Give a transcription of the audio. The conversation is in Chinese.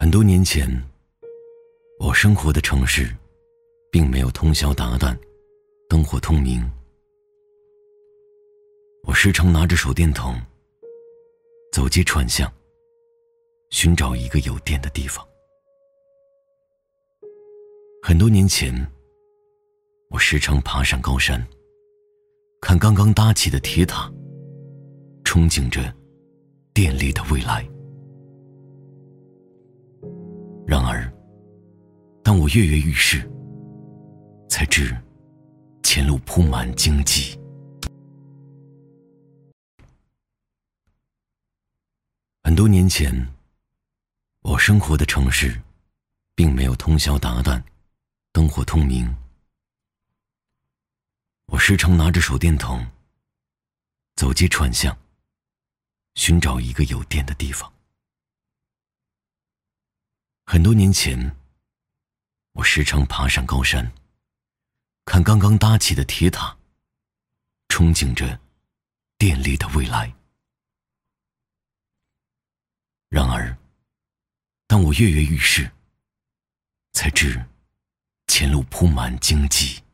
很多年前，我生活的城市并没有通宵达旦，灯火通明。我时常拿着手电筒，走街串巷，寻找一个有电的地方。很多年前，我时常爬上高山，看刚刚搭起的铁塔，憧憬着电力的未来。然而，当我跃跃欲试，才知前路铺满荆棘。很多年前，我生活的城市并没有通宵达旦，灯火通明。我时常拿着手电筒，走街串巷，寻找一个有电的地方。很多年前，我时常爬上高山，看刚刚搭起的铁塔，憧憬着电力的未来。然而，当我跃跃欲试，才知前路铺满荆棘。